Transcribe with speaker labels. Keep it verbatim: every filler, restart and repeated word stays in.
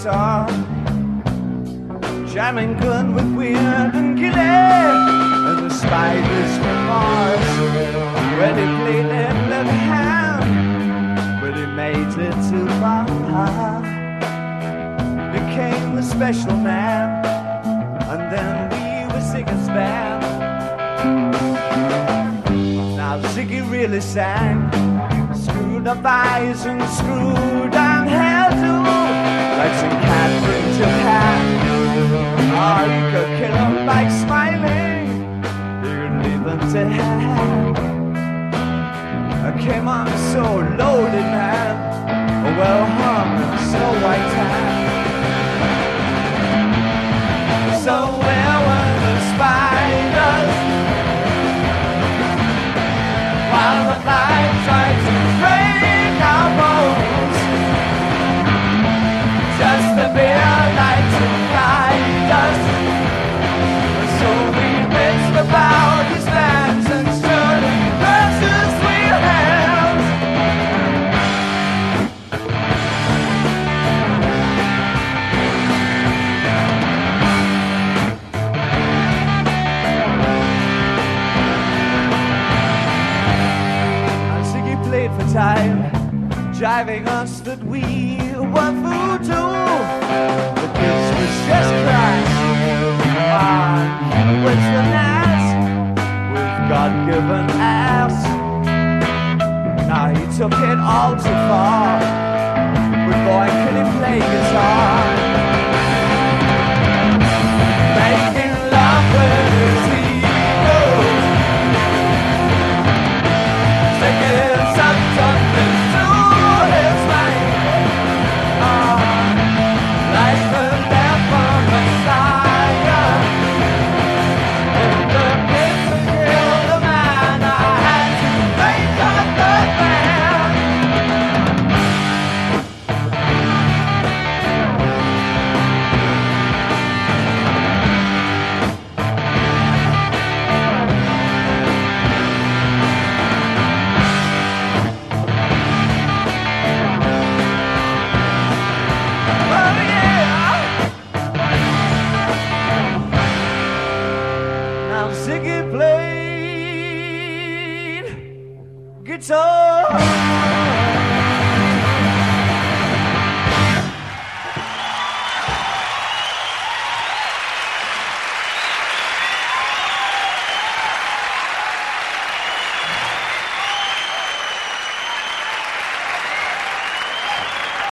Speaker 1: guitar, jamming good with weird and gilly, and the spiders from Mars. When he played that left hand, but he made it too far. Became a special man, and then we were Ziggy's band. Now Ziggy really sang, screwed up eyes and screwed down hairdo, like some cat from Japan. Or you could kill him by smiling, you could leave him to hand. I came on so loaded, man, well hung in snow white tan. So where were the spiders, while the flies tried to break our bones? Just the beer light to guide us. So we mixed about his hands and stood in precious sweet hands. And Ziggy played for time, driving us that we were voodoo. The kids was just crash, and with the nas, with God-given ass. Now he took it all too far, but boy could he play guitar. Making love with his heroes, taking something to his life. Like the leper Messiah, in the pit to kill the man, I had to make up the band. Oh yeah! Now Ziggy played guitar.